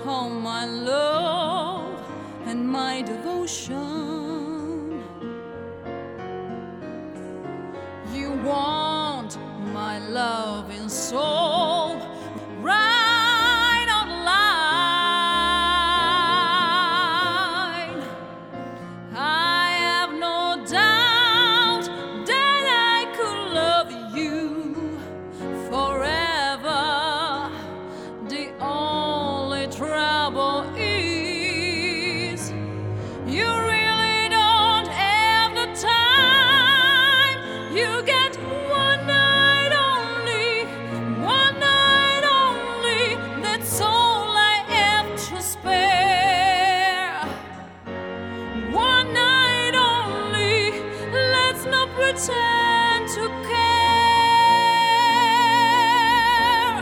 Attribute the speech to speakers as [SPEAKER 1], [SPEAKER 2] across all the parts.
[SPEAKER 1] all my love and my devotion. You want my love and soul, right on line. I have no doubt that I could love you forever. The only trouble is you really don't have the time. You get one night only, one night only. That's all I have to spare. One night only. Let's not pretend to care.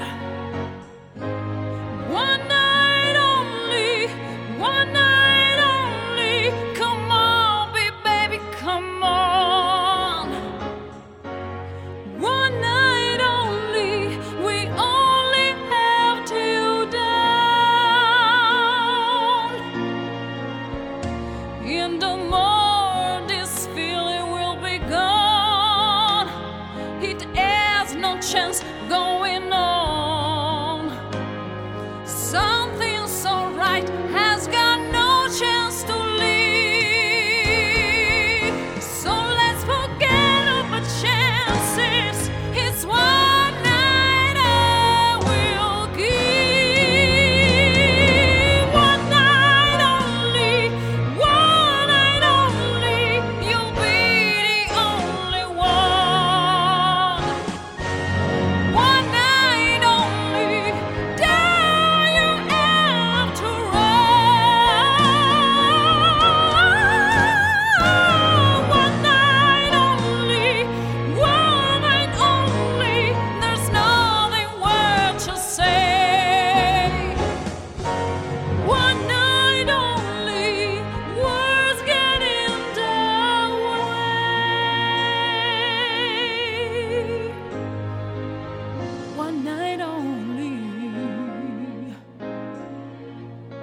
[SPEAKER 1] One night only, one night only. Come on, baby, come on. One night only, we only have till dawn. In the morning, this feeling will be gone. It has no chance going on. Something so right has got no chance to live. So let's forget about chances. It's one night I will give. One night only, one night only. You'll be the only one. One night only. There you have to run. One night only, one night only. There's nothing worth to say. One night only, words get in the way. One night only,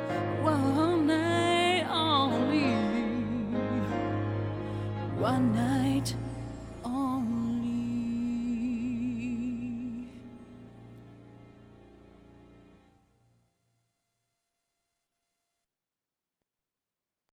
[SPEAKER 1] one night only, one night.